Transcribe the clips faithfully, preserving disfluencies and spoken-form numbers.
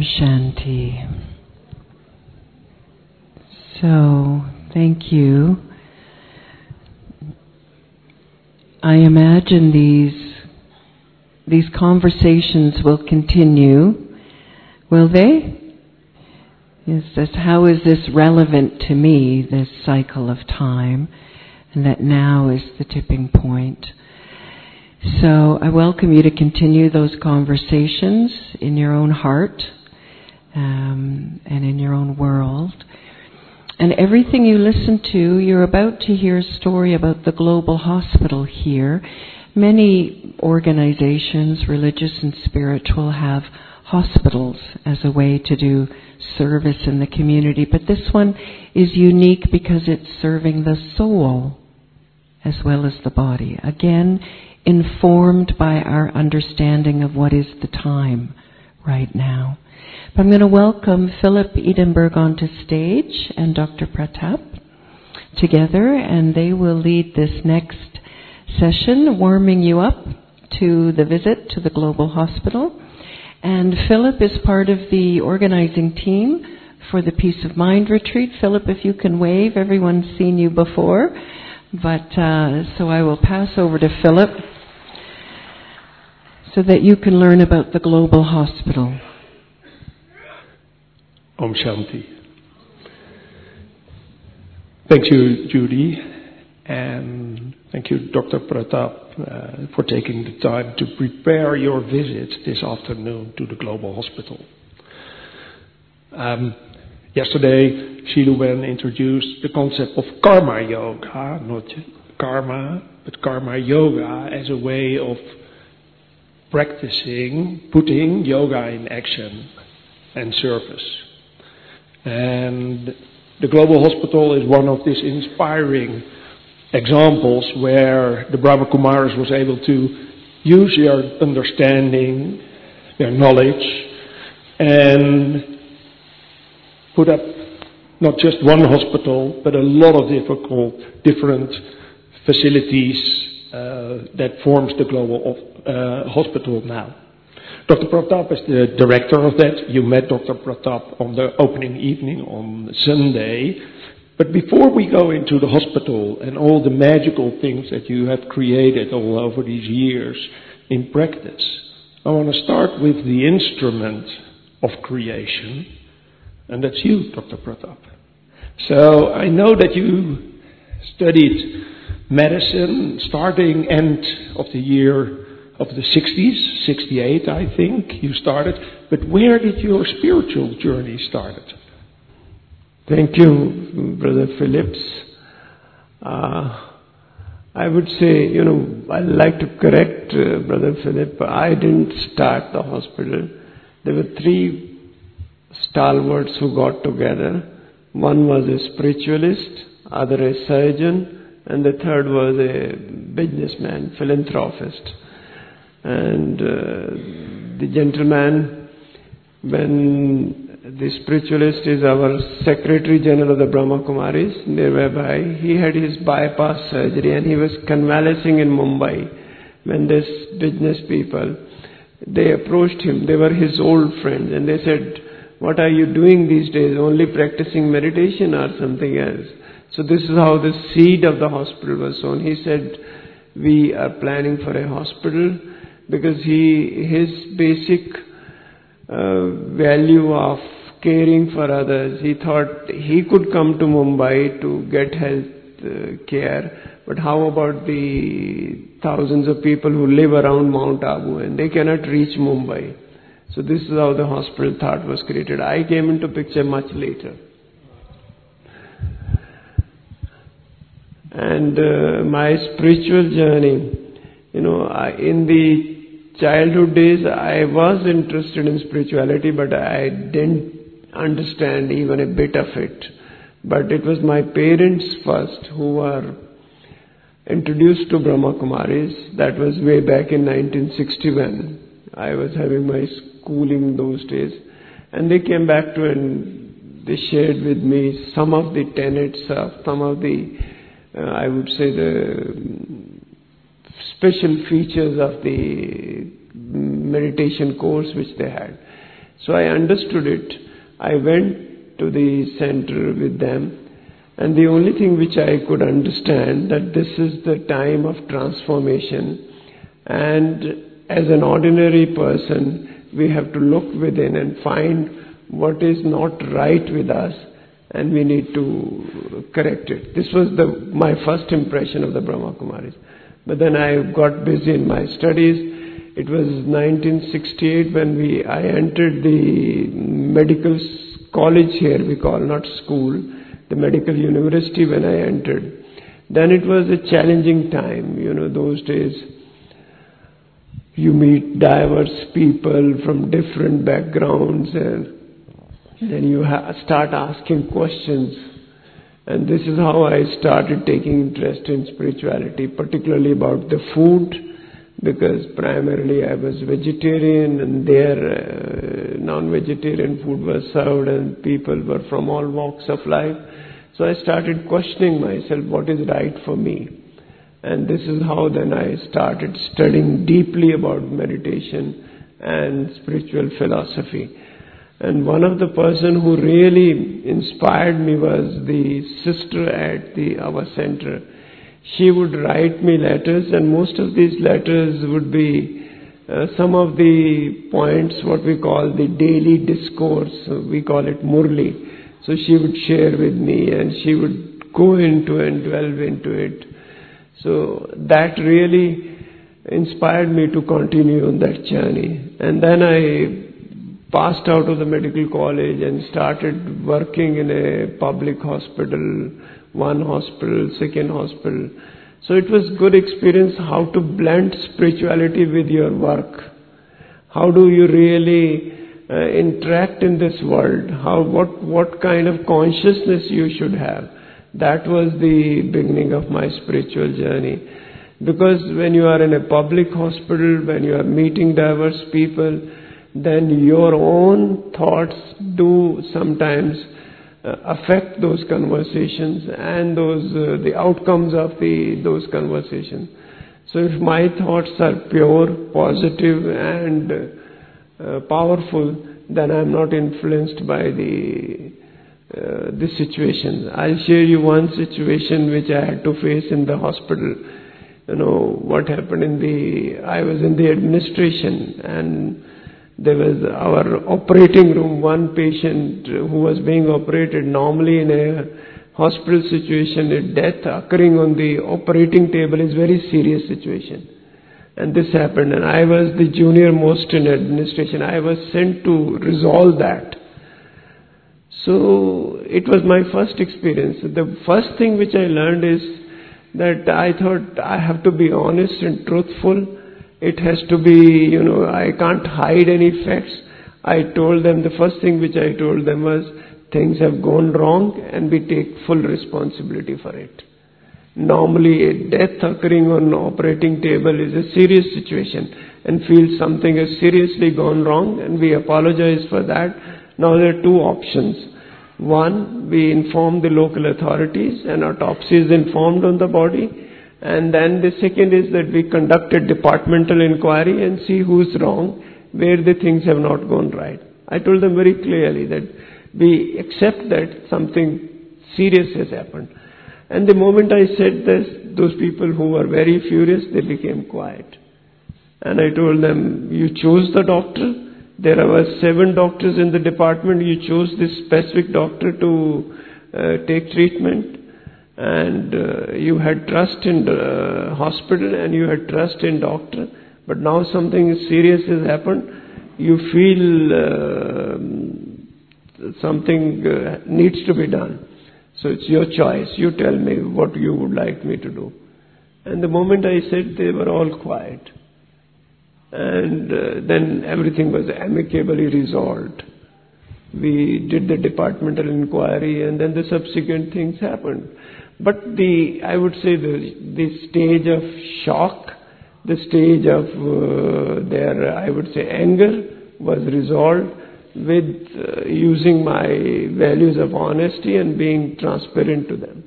Shanti. So, thank you. I imagine these these conversations will continue. Will they? Is this, how is this relevant to me, this cycle of time, and that now is the tipping point? So I welcome you to continue those conversations in your own heart um, and in your own world. And everything you listen to, you're about to hear a story about the Global Hospital here. Many organizations, religious and spiritual, have hospitals as a way to do service in the community. But this one is unique because it's serving the soul as well as the body. Again, informed by our understanding of what is the time right now. But I'm going to welcome Philip Edinburgh onto stage and Doctor Pratap together, and they will lead this next session, warming you up to the visit to the Global Hospital. And Philip is part of the organizing team for the Peace of Mind retreat. Philip, if you can wave, everyone's seen you before. But uh, so I will pass over to Philip so that you can learn about the Global Hospital. Om Shanti. Thank you, Judy, and thank you, Doctor Pratap, uh, for taking the time to prepare your visit this afternoon to the Global Hospital. Um, yesterday, Shilu Wen introduced the concept of karma yoga, not karma, but karma yoga as a way of practicing, putting yoga in action and service. And the Global Hospital is one of these inspiring examples where the Brahma Kumaris was able to use their understanding, their knowledge, and put up not just one hospital, but a lot of difficult, different facilities uh, that forms the Global uh, Hospital now. Doctor Pratap is the director of that. You met Doctor Pratap on the opening evening on Sunday. But before we go into the hospital and all the magical things that you have created all over these years in practice, I want to start with the instrument of creation, and that's you, Doctor Pratap. So I know that you studied medicine starting end of the year of the sixties, sixty-eight I think you started, but where did your spiritual journey start? Thank you, Brother Phillips. Uh, I would say, you know, I'd like to correct uh, Brother Philip. I didn't start the hospital. There were three stalwarts who got together. One was a spiritualist, other a surgeon, and the third was a businessman, philanthropist. And uh, the gentleman, when the spiritualist is our Secretary General of the Brahma Kumaris, nearby, he had his bypass surgery and he was convalescing in Mumbai when this business people, they approached him. They were his old friends and they said, "What are you doing these days? Only practicing meditation or something else?" So this is how the seed of the hospital was sown. He said, "We are planning for a hospital," because he, his basic uh, value of caring for others, he thought he could come to Mumbai to get health uh, care, but how about the thousands of people who live around Mount Abu and they cannot reach Mumbai? So this is how the hospital thought was created. I came into picture much later. And uh, my spiritual journey, you know, I, in the childhood days, I was interested in spirituality, but I didn't understand even a bit of it. But it was my parents first who were introduced to Brahma Kumaris. That was way back in nineteen sixty-one. I was having my schooling those days. And they came back to and they shared with me some of the tenets of some of the, uh, I would say, the special features of the meditation course which they had. So I understood it. I went to the center with them, and the only thing which I could understand that this is the time of transformation, and as an ordinary person, we have to look within and find what is not right with us, and we need to correct it. This was the, my first impression of the Brahma Kumaris. But then I got busy in my studies. It was nineteen sixty-eight when we I entered the medical college here, we call, not school, the medical university when I entered. Then it was a challenging time. You know, those days you meet diverse people from different backgrounds, and then you ha- start asking questions. And this is how I started taking interest in spirituality, particularly about the food, because primarily I was vegetarian, and there uh, non-vegetarian food was served and people were from all walks of life. So I started questioning myself, what is right for me? And this is how then I started studying deeply about meditation and spiritual philosophy. And one of the person who really inspired me was the sister at the our center. She would write me letters, and most of these letters would be uh, some of the points, what we call the daily discourse, we call it Murli. So she would share with me, and she would go into and delve into it. So that really inspired me to continue on that journey. And then I passed out of the medical college and started working in a public hospital, one hospital, second hospital. So it was good experience how to blend spirituality with your work. How do you really uh, interact in this world? How what what kind of consciousness you should have? That was the beginning of my spiritual journey. Because when you are in a public hospital, when you are meeting diverse people, then your own thoughts do sometimes uh, affect those conversations and those uh, the outcomes of the those conversations. So if my thoughts are pure, positive and uh, powerful, then I am not influenced by the uh, the situation. I'll share you one situation which I had to face in the hospital. You know what happened in the I was in the administration, and there was our operating room, one patient who was being operated. Normally in a hospital situation, a death occurring on the operating table is very serious situation. And this happened, and I was the junior most in administration. I was sent to resolve that. So it was my first experience. The first thing which I learned is that I thought I have to be honest and truthful. It has to be, you know, I can't hide any facts. I told them, the first thing which I told them was, things have gone wrong and we take full responsibility for it. Normally a death occurring on an operating table is a serious situation, and feel something has seriously gone wrong, and we apologize for that. Now there are two options. One, we inform the local authorities and autopsy is informed on the body. And then the second is that we conduct a departmental inquiry and see who's wrong, where the things have not gone right. I told them very clearly that we accept that something serious has happened. And the moment I said this, those people who were very furious, they became quiet. And I told them, you chose the doctor. There were seven doctors in the department. You chose this specific doctor to uh, take treatment. And uh, you had trust in the hospital and you had trust in doctor, but now something serious has happened. You feel uh, something uh, needs to be done. So it's your choice. You tell me what you would like me to do. And the moment I said, they were all quiet. And uh, then everything was amicably resolved. We did the departmental inquiry, and then the subsequent things happened. But the, I would say the, the stage of shock, the stage of uh, their, I would say, anger was resolved with uh, using my values of honesty and being transparent to them.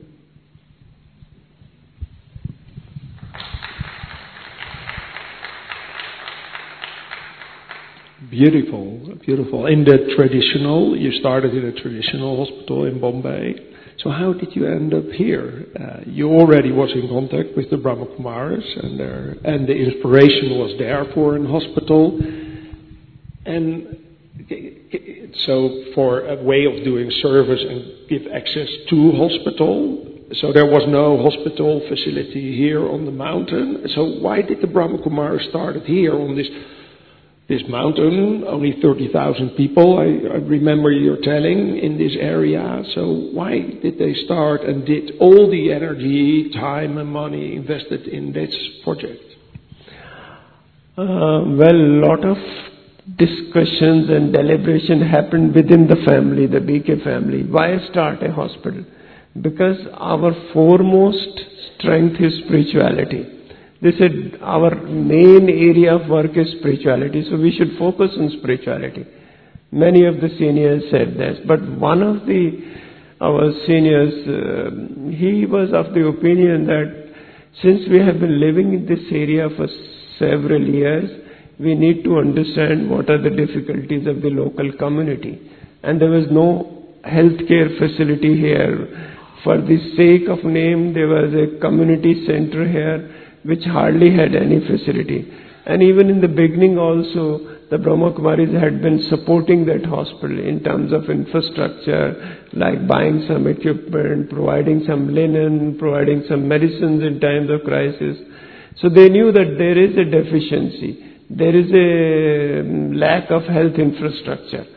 Beautiful, beautiful. In the traditional, you started in a traditional hospital in Bombay. So how did you end up here? Uh, you already was in contact with the Brahma Kumaris, and there, and the inspiration was there for a hospital. And so for a way of doing service and give access to hospital, so there was no hospital facility here on the mountain. So why did the Brahma Kumaris start here on this this mountain? Only thirty thousand people, I, I remember you're telling, in this area. So why did they start and did all the energy, time and money invested in this project? Uh, well, a lot of discussions and deliberation happened within the family, the B K family. Why start a hospital? Because our foremost strength is spirituality. They said our main area of work is spirituality, so we should focus on spirituality. Many of the seniors said this, but one of the our seniors, uh, he was of the opinion that since we have been living in this area for several years, we need to understand what are the difficulties of the local community. And there was no healthcare facility here. For the sake of name, there was a community center here which hardly had any facility. And even in the beginning also, the Brahma Kumaris had been supporting that hospital in terms of infrastructure, like buying some equipment, providing some linen, providing some medicines in times of crisis. So they knew that there is a deficiency, there is a lack of health infrastructure.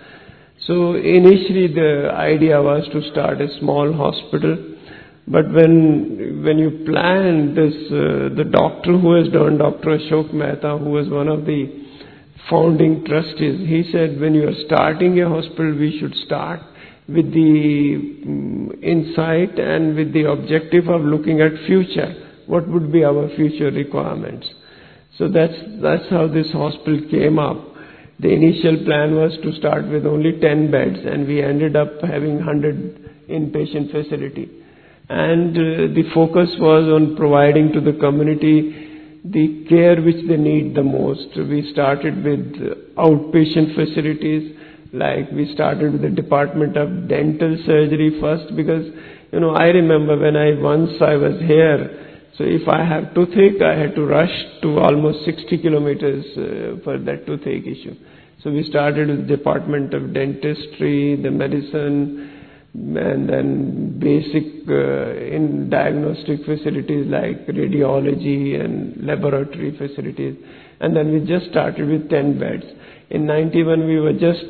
So initially the idea was to start a small hospital. But when when you plan this, uh, the doctor who has done, Doctor Ashok Mehta, who was one of the founding trustees, he said when you are starting a hospital, we should start with the um, insight and with the objective of looking at future. What would be our future requirements? So that's that's how this hospital came up. The initial plan was to start with only ten beds, and we ended up having one hundred inpatient facility. And uh, the focus was on providing to the community the care which they need the most. We started with outpatient facilities, like we started with the Department of Dental Surgery first, because, you know, I remember when I once I was here, so if I have toothache, I had to rush to almost sixty kilometers uh, for that toothache issue. So we started with Department of Dentistry, the medicine, and then basic uh, in diagnostic facilities like radiology and laboratory facilities. And then we just started with ten beds. In ninety-one, we were just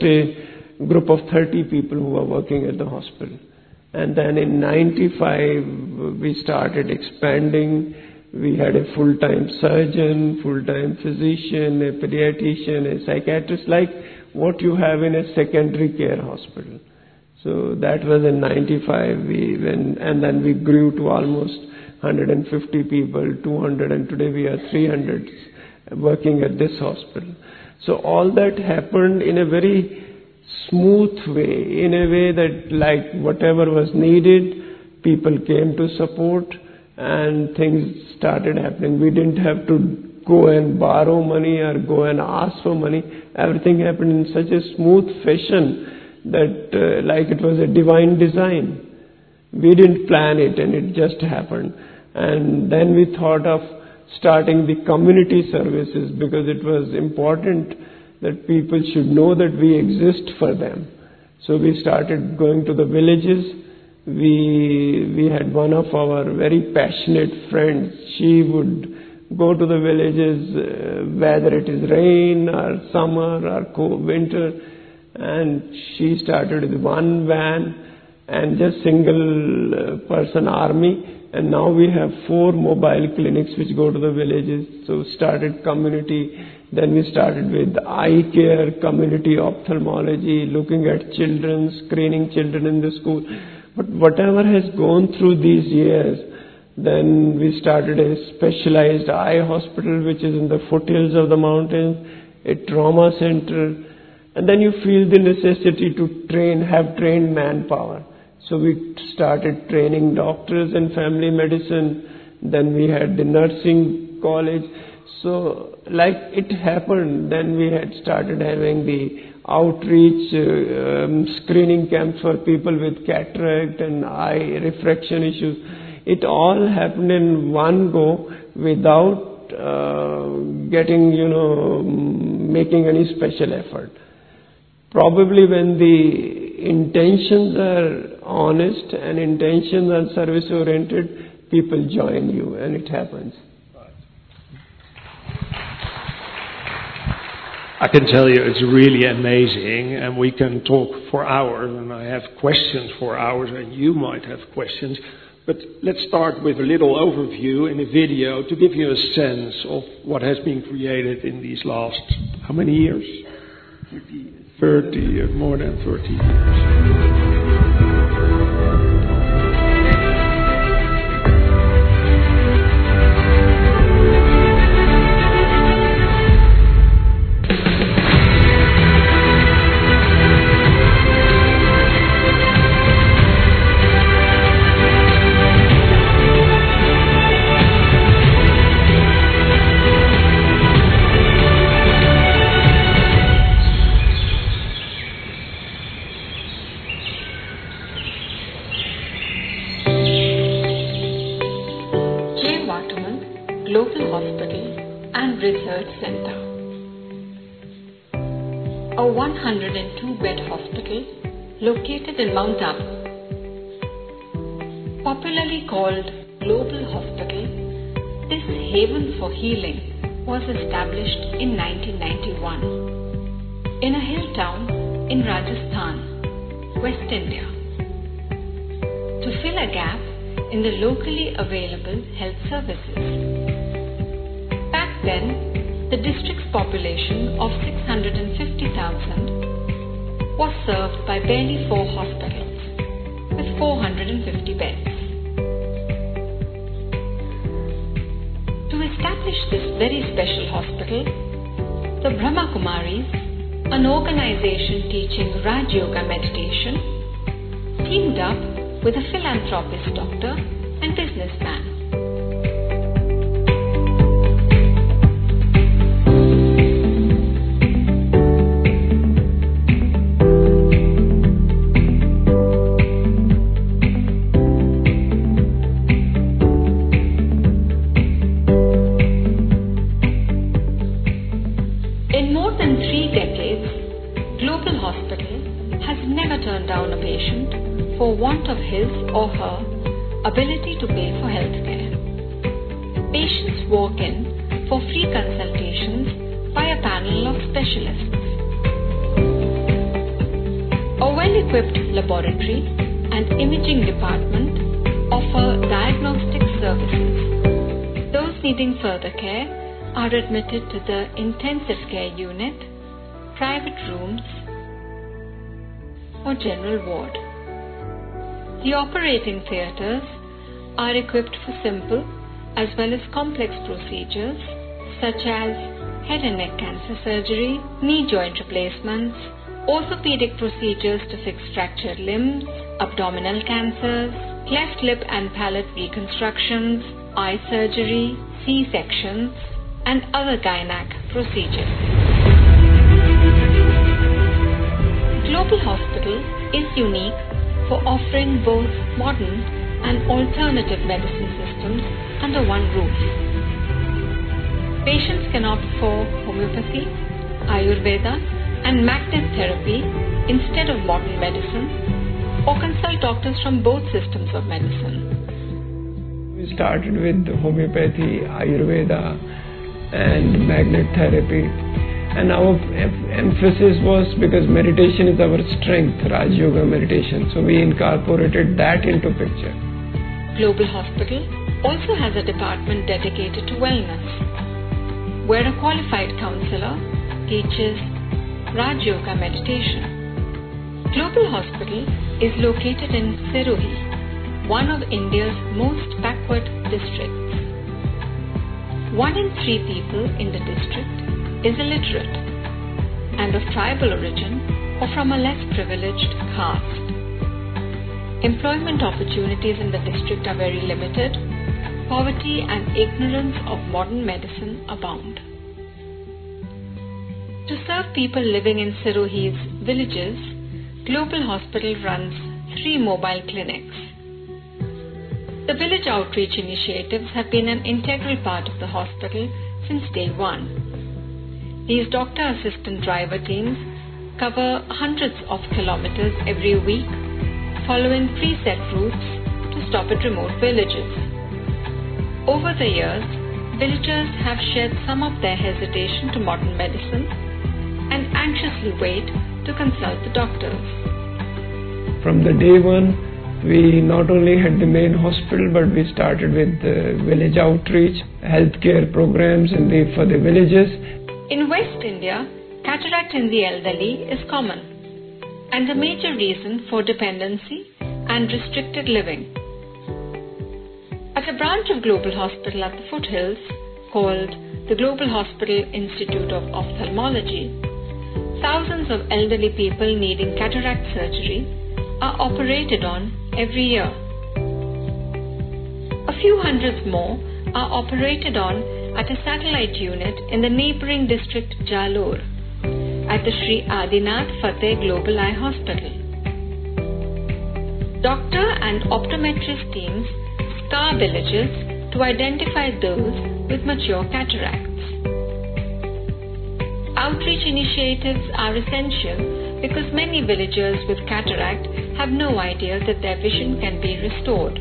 a group of thirty people who were working at the hospital. And then in ninety-five, we started expanding. We had a full-time surgeon, full-time physician, a pediatrician, a psychiatrist, like what you have in a secondary care hospital. So that was in ninety-five, we when, and then we grew to almost one hundred fifty people, two hundred, and today we are three hundred working at this hospital. So all that happened in a very smooth way, in a way that like whatever was needed, people came to support and things started happening. We didn't have to go and borrow money or go and ask for money. Everything happened in such a smooth fashion that uh, like it was a divine design. We didn't plan it, and it just happened. And then we thought of starting the community services, because it was important that people should know that we exist for them. So we started going to the villages. We we had one of our very passionate friends. She would go to the villages, uh, whether it is rain or summer or cold winter, and she started with one van and just single uh, person army. And now we have four mobile clinics which go to the villages. So started community. Then we started with eye care, community ophthalmology, looking at children, screening children in the school. But whatever has gone through these years, then we started a specialized eye hospital which is in the foothills of the mountains, a trauma center. And then you feel the necessity to train, have trained manpower. So we started training doctors in family medicine. Then we had the nursing college. So, like it happened, then we had started having the outreach uh, um, screening camps for people with cataract and eye refraction issues. It all happened in one go without uh, getting, you know, making any special effort. Probably when the intentions are honest and intentions are service oriented, people join you and it happens. I can tell you it's really amazing, and we can talk for hours, and I have questions for hours, and you might have questions. But let's start with a little overview in a video to give you a sense of what has been created in these last, how many years? thirty years, more than thirty years. Global Hospital and Research Center. A one hundred two bed hospital located in Mount Abu. Popularly called Global Hospital, this haven for healing was established in nineteen ninety-one in a hill town in Rajasthan, West India, to fill a gap in the locally available health services. Back then, the district's population of six hundred fifty thousand was served by barely four hospitals with four hundred fifty beds. To establish this very special hospital, the Brahma Kumaris, an organization teaching Raj Yoga meditation, teamed up with a philanthropist doctor and businessman. In more than three decades, Global Hospital has never turned down a patient for want of his or her ability to pay for healthcare. Patients walk in for free consultations by a panel of specialists. A well-equipped laboratory and imaging department offer diagnostic services. Those needing further care are admitted to the intensive care unit, private rooms, or general ward. The operating theatres are equipped for simple as well as complex procedures such as head and neck cancer surgery, knee joint replacements, orthopedic procedures to fix fractured limbs, abdominal cancers, cleft lip and palate reconstructions, eye surgery, C-sections, and other gynec procedures. Global Hospital is unique for offering both modern and alternative medicine systems under one roof. Patients can opt for homeopathy, Ayurveda, and magnet therapy instead of modern medicine, or consult doctors from both systems of medicine. We started with homeopathy, Ayurveda, and magnet therapy. And our em- emphasis was because meditation is our strength, Raj Yoga meditation. So we incorporated that into picture. Global Hospital also has a department dedicated to wellness, where a qualified counselor teaches Raj Yoga meditation. Global Hospital is located in Sirohi, one of India's most backward districts. One in three people in the district is illiterate and of tribal origin or from a less privileged caste. Employment opportunities in the district are very limited, poverty and ignorance of modern medicine abound. To serve people living in Sirohi's villages, Global Hospital runs three mobile clinics. The village outreach initiatives have been an integral part of the hospital since day one. These doctor-assistant driver teams cover hundreds of kilometers every week, following preset routes to stop at remote villages. Over the years, villagers have shed some of their hesitation to modern medicine and anxiously wait to consult the doctors. From the day one, we not only had the main hospital, but we started with the village outreach, healthcare programs in the, for the villages. In West India, cataract in the elderly is common and a major reason for dependency and restricted living. At a branch of Global Hospital at the foothills, called the Global Hospital Institute of Ophthalmology, thousands of elderly people needing cataract surgery are operated on every year. A few hundreds more are operated on at a satellite unit in the neighboring district Jalore at the Sri Adinath Fateh Global Eye Hospital. Doctor and optometrist teams scour villages to identify those with mature cataracts. Outreach initiatives are essential because many villagers with cataract have no idea that their vision can be restored.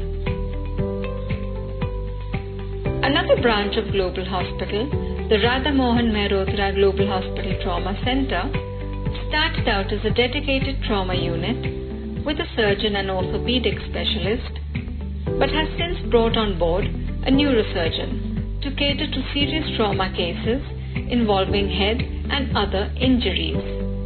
Another branch of Global Hospital, the Radha Mohan Mehrotra Global Hospital Trauma Center, started out as a dedicated trauma unit with a surgeon and orthopedic specialist, but has since brought on board a neurosurgeon to cater to serious trauma cases involving head and other injuries.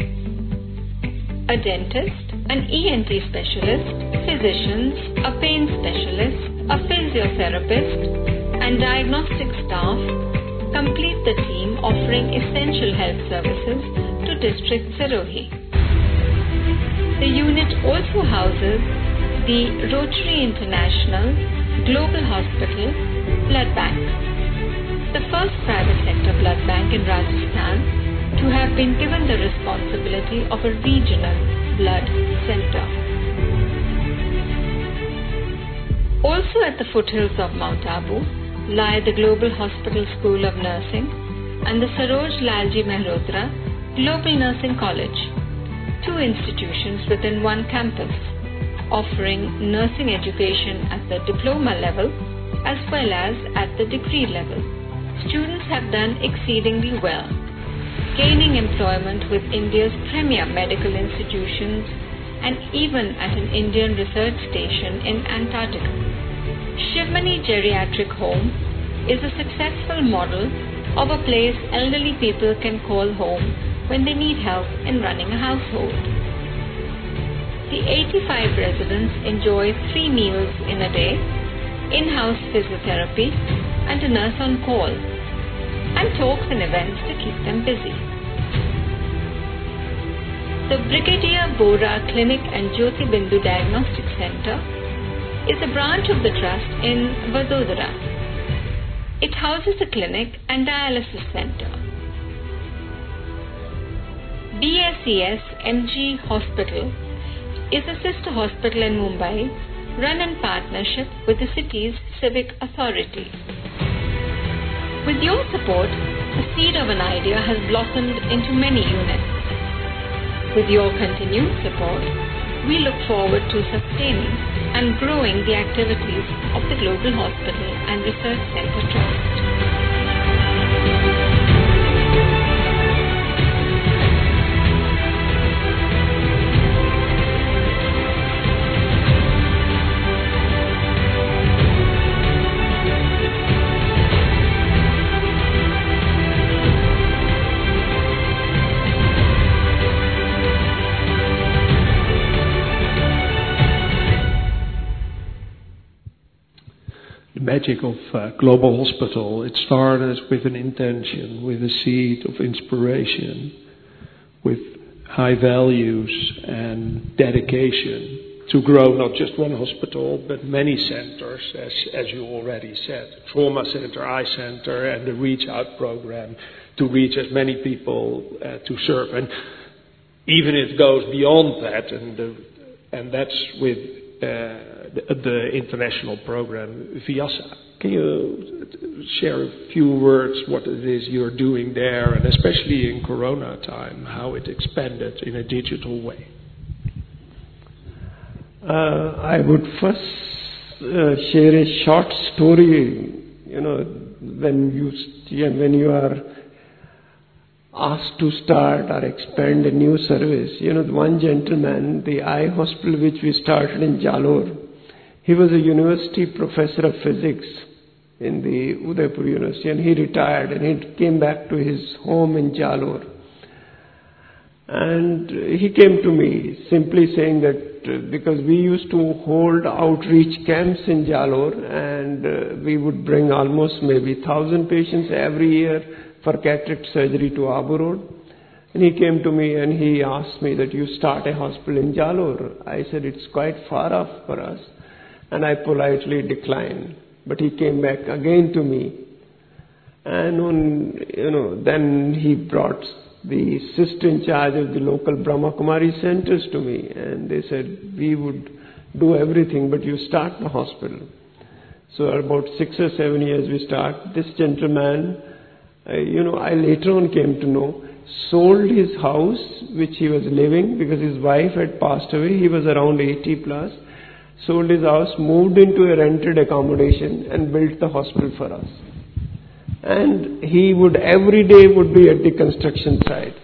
A dentist, an E N T specialist, physicians, a pain specialist, a physiotherapist, and diagnostic staff complete the team offering essential health services to District Sirohi. The unit also houses the Rotary International Global Hospital Blood Bank, the first private sector blood bank in Rajasthan to have been given the responsibility of a regional blood center. Also at the foothills of Mount Abu lie the Global Hospital School of Nursing and the Saroj Lalji Mehrotra Global Nursing College, two institutions within one campus, offering nursing education at the diploma level as well as at the degree level. Students have done exceedingly well, gaining employment with India's premier medical institutions and even at an Indian research station in Antarctica. Shivmani Geriatric Home is a successful model of a place elderly people can call home when they need help in running a household. The eighty-five residents enjoy three meals in a day, in-house physiotherapy, and a nurse on call, and talks and events to keep them busy. The Brigadier Bora Clinic and Jyoti Bindu Diagnostic Center is a branch of the trust in Vadodara. It houses a clinic and dialysis center. B S E S M G Hospital is a sister hospital in Mumbai run in partnership with the city's civic authority. With your support, the seed of an idea has blossomed into many units. With your continued support, we look forward to sustaining and growing the activities of the Global Hospital and Research Center Trust. Magic of uh, Global Hospital. It started with an intention, with a seed of inspiration, with high values and dedication. to grow not just one hospital, but many centers, as, as you already said. Trauma center, eye center, and the Reach Out program to reach as many people uh, to serve. And even it goes beyond that, and, the, and that's with uh, the, the international program, Vyasa. Can you share a few words what it is you're doing there, and especially in Corona time, how it expanded in a digital way? Uh, I would first uh, share a short story. You know, when you when you are asked to start or expand a new service, you know, one gentleman, the eye hospital which we started in Jalore, he was a university professor of physics in the Udaipur University, and he retired and he came back to his home in Jalore. And he came to me simply saying that uh, because we used to hold outreach camps in Jalore, and uh, we would bring almost maybe one thousand patients every year for cataract surgery to Abu Road. And he came to me and he asked me that you start a hospital in Jalore. I said it's quite far off for us, and I politely declined. But he came back again to me, and on, you know, then he brought the sister in charge of the local Brahma Kumari centers to me, and they said we would do everything, but you start the hospital. So about six or seven years we start. This gentleman, uh, you know, I later on came to know, sold his house which he was living because his wife had passed away. He was around eighty plus. Sold his house, moved into a rented accommodation, and built the hospital for us. And he would every day would be at the construction site.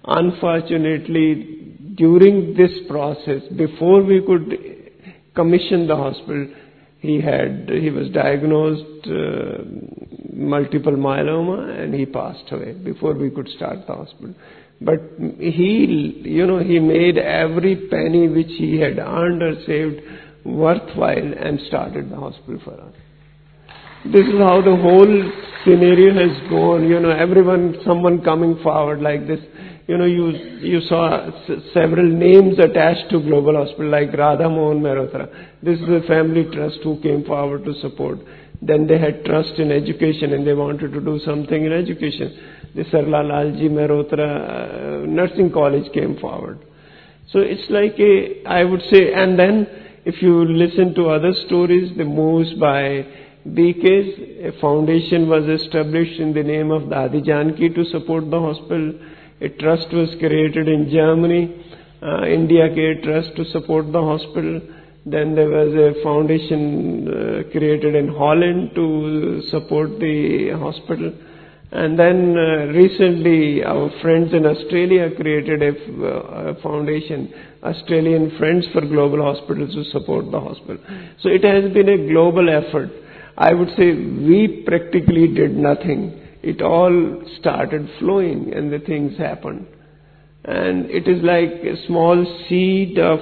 Unfortunately, during this process, before we could commission the hospital, he had he was diagnosed uh, multiple myeloma, and he passed away before we could start the hospital. But he, you know, he made every penny which he had earned or saved worthwhile and started the hospital for us. This is how the whole scenario has gone. You know, everyone, someone coming forward like this. You know, you you saw s- several names attached to Global Hospital, like Radha Mohan Mehrotra. This is a family trust who came forward to support. Then they had trust in education and they wanted to do something in education. The Sarla Lalji Mehrotra uh, Nursing College came forward. So it's like a, I would say, and then if you listen to other stories, the moves by B Ks, a foundation was established in the name of Dadi Janki to support the hospital. A trust was created in Germany, uh, India Care Trust to support the hospital. Then there was a foundation uh, created in Holland to support the hospital. And then uh, recently our friends in Australia created a, uh, a foundation, Australian Friends for Global Hospitals, to support the hospital. So it has been a global effort. I would say we practically did nothing. It all started flowing and the things happened. And it is like a small seed of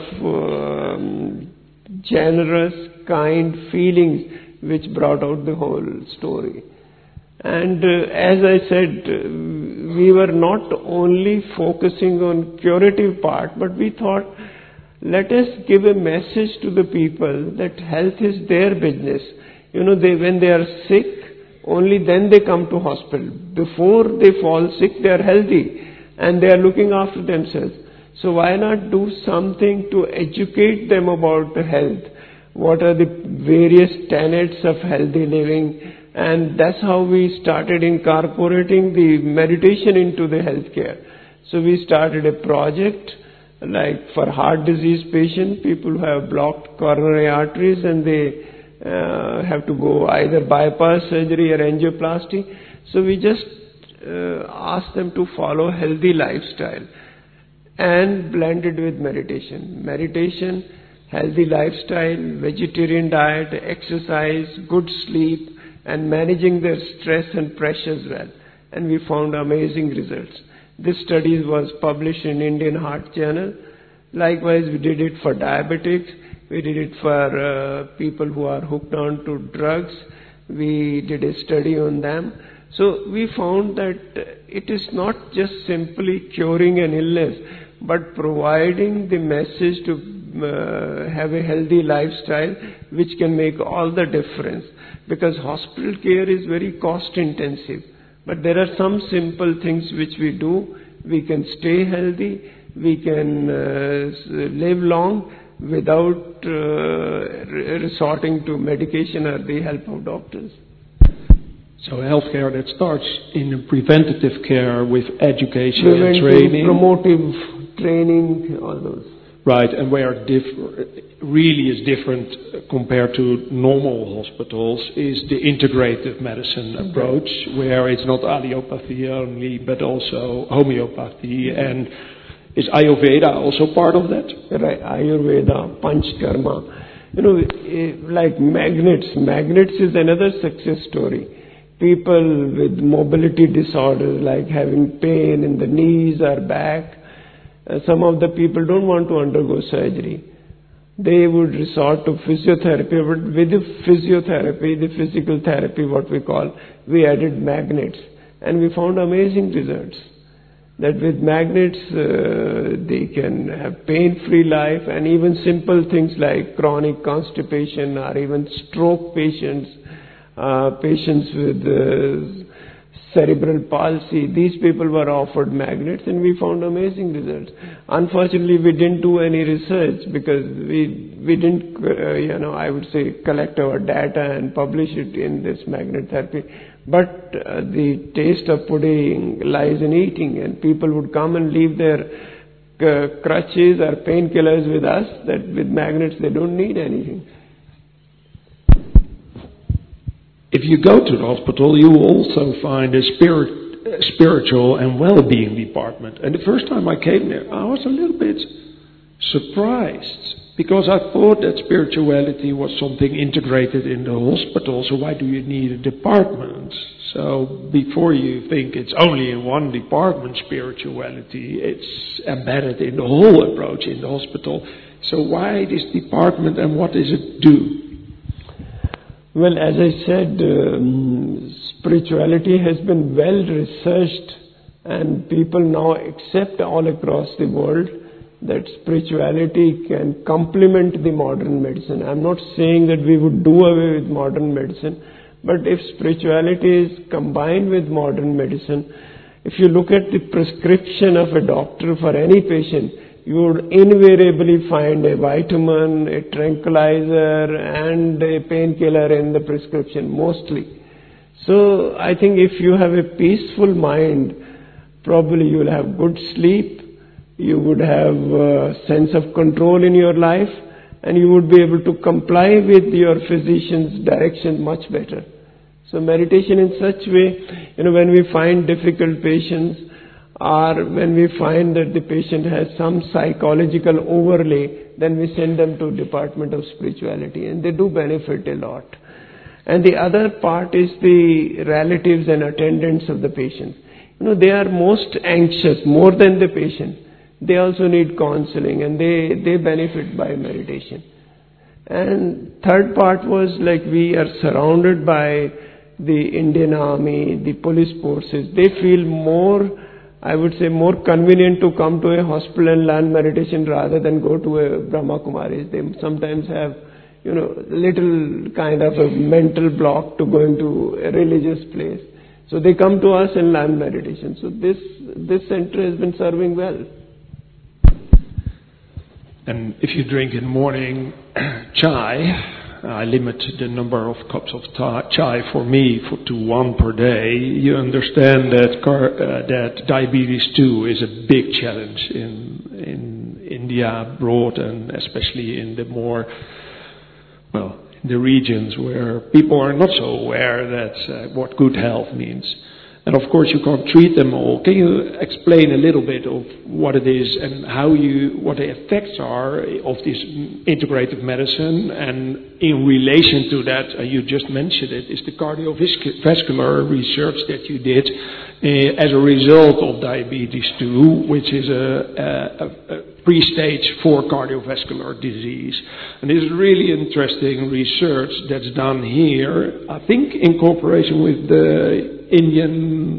um, generous, kind feelings which brought out the whole story. And uh, as I said, uh, we were not only focusing on curative part, but we thought, let us give a message to the people that health is their business. You know, they when they are sick, only then they come to hospital. Before they fall sick, they are healthy and they are looking after themselves. So why not do something to educate them about the health? What are the various tenets of healthy living? And that's how we started incorporating the meditation into the healthcare. So we started a project like for heart disease patients, people who have blocked coronary arteries and they uh, have to go either bypass surgery or angioplasty. So we just uh, ask them to follow healthy lifestyle and blended with meditation. Meditation, healthy lifestyle, vegetarian diet, exercise, good sleep, and managing their stress and pressures well. And we found amazing results. This study was published in Indian Heart Journal. Likewise, we did it for diabetics. We did it for uh, people who are hooked on to drugs. We did a study on them. So we found that it is not just simply curing an illness, but providing the message to uh, have a healthy lifestyle, which can make all the difference. Because hospital care is very cost intensive. But there are some simple things which we do. We can stay healthy, we can uh, live long without uh, resorting to medication or the help of doctors. So healthcare that starts in preventative care with education Preventive, and training. promotive training, all those. Right, and where diff- really is different compared to normal hospitals is the integrative medicine approach, where it's not allopathy only, but also homeopathy. And is Ayurveda also part of that? Right, Ayurveda, Panchkarma. You know, like magnets. Magnets is another success story. People with mobility disorders, like having pain in the knees or back, Uh, some of the people don't want to undergo surgery. They would resort to physiotherapy, but with the physiotherapy, the physical therapy, what we call, we added magnets. And we found amazing results. That with magnets, uh, they can have pain-free life, and even simple things like chronic constipation or even stroke patients, uh, patients with uh, cerebral palsy, these people were offered magnets, and we found amazing results. Unfortunately, we didn't do any research because we we didn't, uh, you know, I would say, collect our data and publish it in this magnet therapy. But uh, the taste of pudding lies in eating, and people would come and leave their uh, crutches or painkillers with us, that with magnets they don't need anything. If you go to the hospital, you will also find a spirit, uh, spiritual and well-being department. And the first time I came there, I was a little bit surprised, because I thought that spirituality was something integrated in the hospital, so why do you need a department? So before you think it's only in one department, spirituality, it's embedded in the whole approach in the hospital. So why this department, and what does it do? Well, as I said, um, spirituality has been well researched, and people now accept all across the world that spirituality can complement the modern medicine. I'm not saying that we would do away with modern medicine, but if spirituality is combined with modern medicine, if you look at the prescription of a doctor for any patient, you would invariably find a vitamin, a tranquilizer, and a painkiller in the prescription, mostly. So I think if you have a peaceful mind, probably you will have good sleep, you would have a sense of control in your life, and you would be able to comply with your physician's direction much better. So meditation in such way, you know, when we find difficult patients, or when we find that the patient has some psychological overlay, then we send them to Department of Spirituality, and they do benefit a lot. And the other part is the relatives and attendants of the patient. You know, they are most anxious, more than the patient. They also need counseling, and they, they benefit by meditation. And third part was, like, we are surrounded by the Indian Army, the police forces. They feel more, I would say, more convenient to come to a hospital and learn meditation rather than go to a Brahma Kumaris. They sometimes have, you know, little kind of a mental block to going to a religious place. So they come to us and learn meditation. So this this center has been serving well. And if you drink in the morning chai, I limit the number of cups of ta- chai for me for, to one per day. You understand that car, uh, that diabetes too is a big challenge in in India, abroad, and especially in the more well the regions where people are not so aware that uh, what good health means. And of course, you can't treat them all. Can you explain a little bit of what it is and how you, what the effects are of this integrative medicine? And in relation to that, uh, you just mentioned it, is the cardiovascular research that you did uh, as a result of diabetes two, which is a, a, a pre-stage for cardiovascular disease. And this is really interesting research that's done here, I think in cooperation with the Indian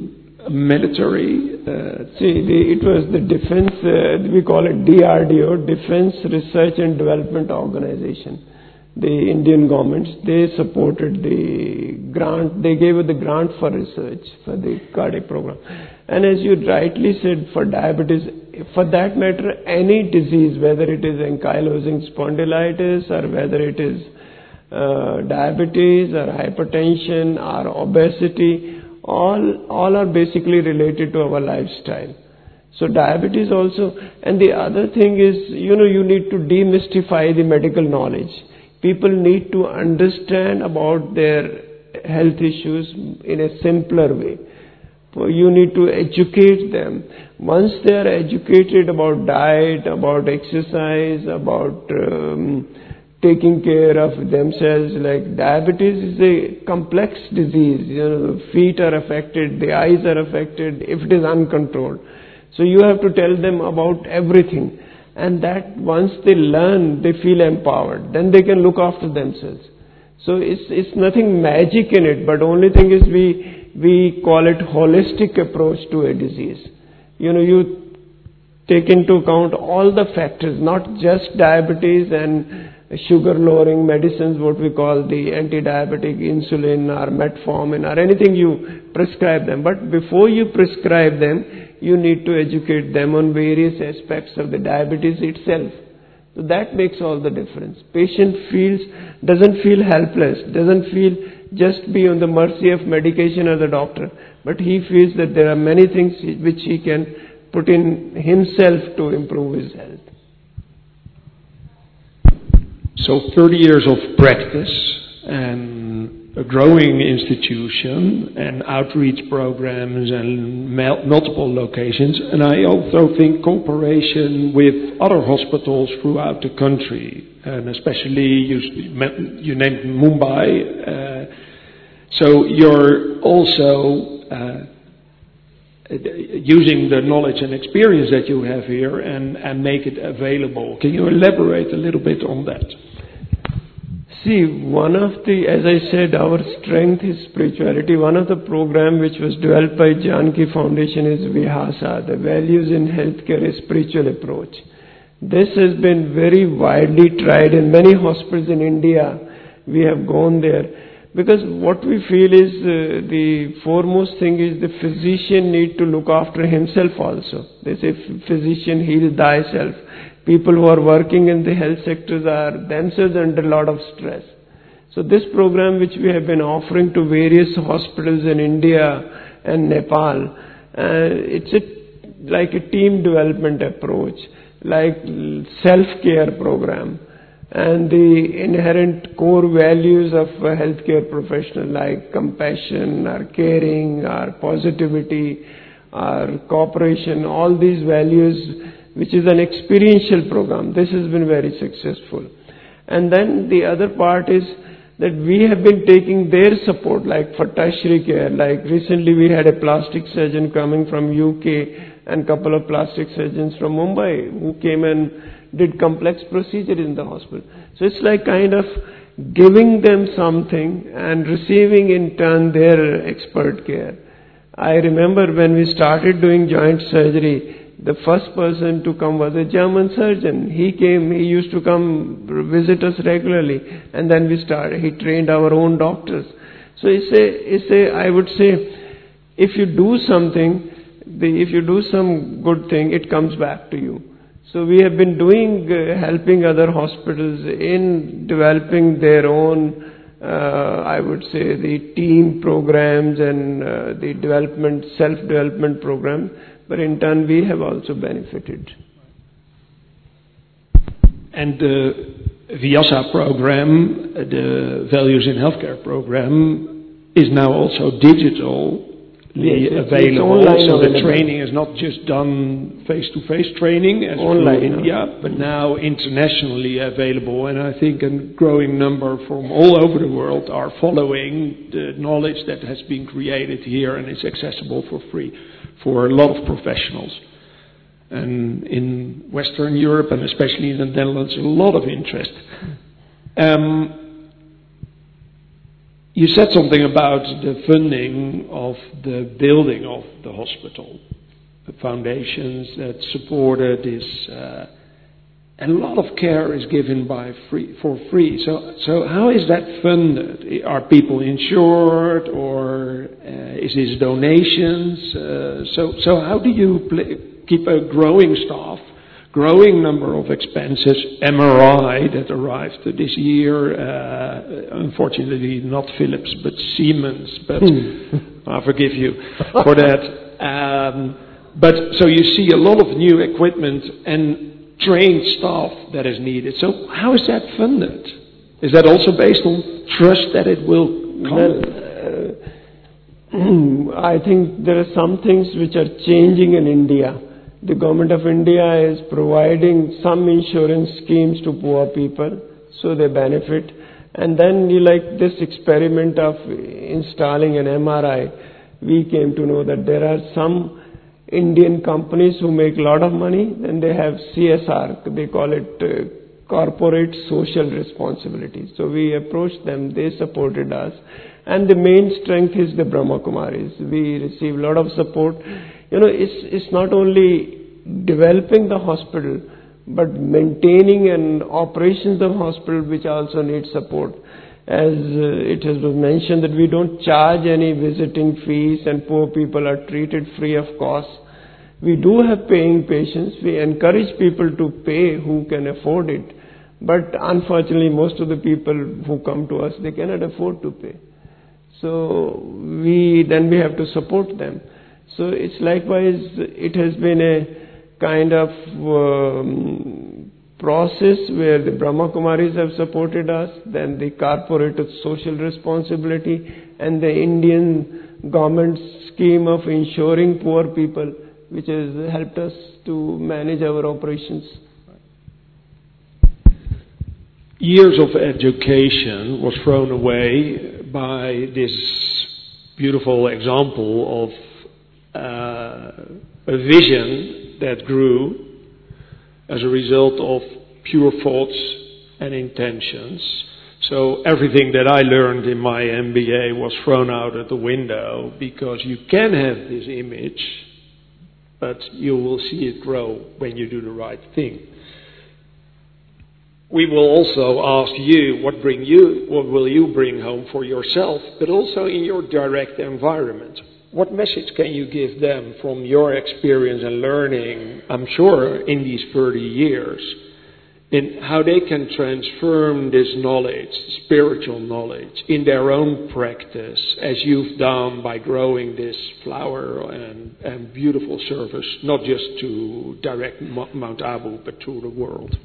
military? Uh, See, the, it was the defense, uh, we call it D R D O, Defense Research and Development Organization. The Indian governments, they supported the grant, they gave it the grant for research for the cardiac program. And as you rightly said, for diabetes, for that matter, any disease, whether it is ankylosing spondylitis or whether it is uh, diabetes or hypertension or obesity, all, all are basically related to our lifestyle. So diabetes also, and the other thing is, you know, you need to demystify the medical knowledge. People need to understand about their health issues in a simpler way. You need to educate them. Once they are educated about diet, about exercise, about um, taking care of themselves, like diabetes is a complex disease. You know, the feet are affected, the eyes are affected if it is uncontrolled. So you have to tell them about everything. And that once they learn, they feel empowered. Then they can look after themselves. So it's it's nothing magic in it, but only thing is we we call it holistic approach to a disease. You know, you take into account all the factors, not just diabetes and sugar-lowering medicines, what we call the anti-diabetic insulin or metformin or anything you prescribe them. But before you prescribe them, you need to educate them on various aspects of the diabetes itself. So that makes all the difference. Patient feels, doesn't feel helpless, doesn't feel just be on the mercy of medication or the doctor, but he feels that there are many things which he can put in himself to improve his health. So thirty years of practice and a growing institution and outreach programs and multiple locations, and I also think cooperation with other hospitals throughout the country, and especially you, you named Mumbai. Uh, so you're also uh, using the knowledge and experience that you have here and, and make it available. Can you elaborate a little bit on that? See, one of the, as I said, our strength is spirituality. One of the program which was developed by Janki Foundation is Vihasa, the Values in Healthcare, a Spiritual Approach. This has been very widely tried in many hospitals in India. We have gone there. Because what we feel is uh, the foremost thing is the physician need to look after himself also. They say, physician, heal thyself. People who are working in the health sectors are themselves under a lot of stress. So this program which we have been offering to various hospitals in India and Nepal, uh, it's a, like a team development approach, like self-care program. And the inherent core values of a healthcare professional like compassion or caring or positivity or cooperation, all these values, which is an experiential program. This has been very successful. And then the other part is that we have been taking their support, like for tertiary care. Like recently we had a plastic surgeon coming from U K and a couple of plastic surgeons from Mumbai who came and did complex procedures in the hospital. So it's like kind of giving them something and receiving in turn their expert care. I remember when we started doing joint surgery, the first person to come was a German surgeon. He came, he used to come visit us regularly, and then we started, he trained our own doctors. So it's a, it's a, I would say, if you do something, the, if you do some good thing, it comes back to you. So we have been doing, uh, helping other hospitals in developing their own, uh, I would say, the team programs and uh, the development, self-development program. But in turn, we have also benefited. And the Vyasa program, the Values in Healthcare program, is now also digital. Yes, available, so the training is not just done face-to-face training as online, in India, no. but now internationally available, and I think a growing number from all over the world are following the knowledge that has been created here and is accessible for free for a lot of professionals. And in Western Europe, and especially in the Netherlands, a lot of interest. Um, You said something about the funding of the building of the hospital, the foundations that supported this, uh, and a lot of care is given by free for free. So, so how is that funded? Are people insured, or uh, is this donations? Uh, so, so how do you play, keep a growing staff, growing number of expenses? M R I that arrived this year, uh, unfortunately not Philips but Siemens, but I forgive you for that. Um, but so you see a lot of new equipment and trained staff that is needed. So how is that funded? Is that also based on trust that it will come? Well, uh, I think there are some things which are changing in India. The government of India is providing some insurance schemes to poor people, so they benefit. And then you like this experiment of installing an M R I, we came to know that there are some Indian companies who make a lot of money, and they have C S R, they call it uh, corporate social responsibility. So we approached them, they supported us, and the main strength is the Brahma Kumaris. We receive a lot of support. You know, it's, it's not only developing the hospital, but maintaining and operations of hospital which also need support. As uh, it has been mentioned that we don't charge any visiting fees and poor people are treated free of cost. We do have paying patients. We encourage people to pay who can afford it. But unfortunately, most of the people who come to us, they cannot afford to pay. So we then we have to support them. So it's likewise, it has been a kind of um, process where the Brahma Kumaris have supported us, then the corporate social responsibility, and the Indian government scheme of insuring poor people, which has helped us to manage our operations. Years of education was thrown away by this beautiful example of uh, a vision that grew as a result of pure thoughts and intentions. So everything that I learned in my M B A was thrown out of the window, because you can have this image, but you will see it grow when you do the right thing. We will also ask you, what bring you, what will you bring home for yourself, but also in your direct environment. What message can you give them from your experience and learning, I'm sure, in these thirty years, in how they can transform this knowledge, spiritual knowledge, in their own practice, as you've done by growing this flower and, and beautiful service, not just to direct Mount Abu, but to the world?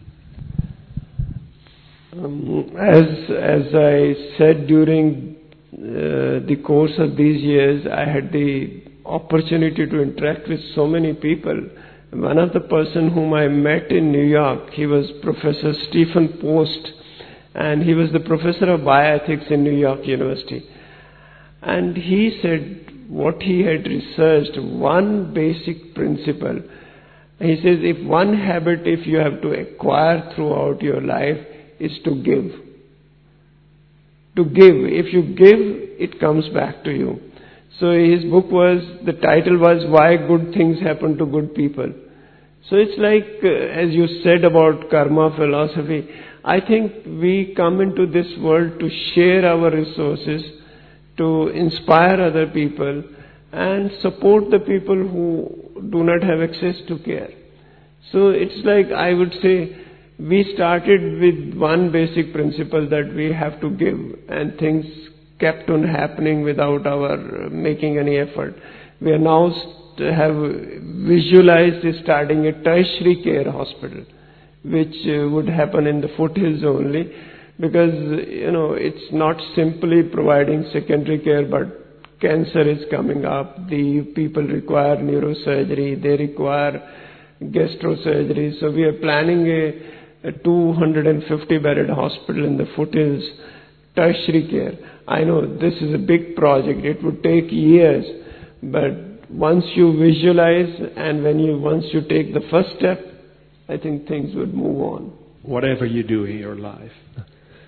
Um, as as I said during uh, the course of these years, I had the opportunity to interact with so many people. One of the person whom I met in New York, he was Professor Stephen Post, and he was the professor of bioethics in New York University. And he said what he had researched, one basic principle. He says, if one habit, if you have to acquire throughout your life, is to give. To give. If you give, it comes back to you. So his book was, the title was Why Good Things Happen to Good People. So it's like, uh, as you said about karma philosophy, I think we come into this world to share our resources, to inspire other people, and support the people who do not have access to care. So it's like, I would say, we started with one basic principle that we have to give, and things kept on happening without our making any effort. We are now st- have visualized starting a tertiary care hospital, which uh, would happen in the foothills only, because, you know, it's not simply providing secondary care, but cancer is coming up, the people require neurosurgery, they require gastrosurgery. So we are planning a, a two hundred fifty bedded hospital in the foothills, tertiary care. I know this is a big project, it would take years, but once you visualize and when you once you take the first step, I think things would move on. Whatever you do in your life.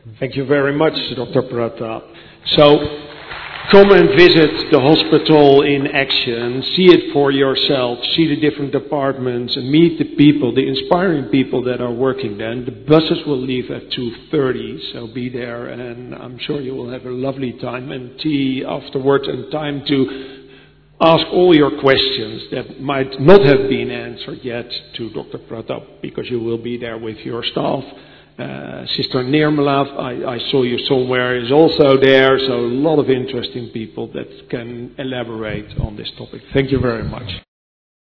Thank you very much, Doctor Pratap. So, come and visit the hospital in action, see it for yourself, see the different departments, and meet the people, the inspiring people that are working there. And the buses will leave at two thirty, so be there, and I'm sure you will have a lovely time and tea afterwards, and time to ask all your questions that might not have been answered yet to Doctor Pratap, because you will be there with your staff. Uh, Sister Nirmala, I, I saw you somewhere, is also there, so a lot of interesting people that can elaborate on this topic. Thank you very much.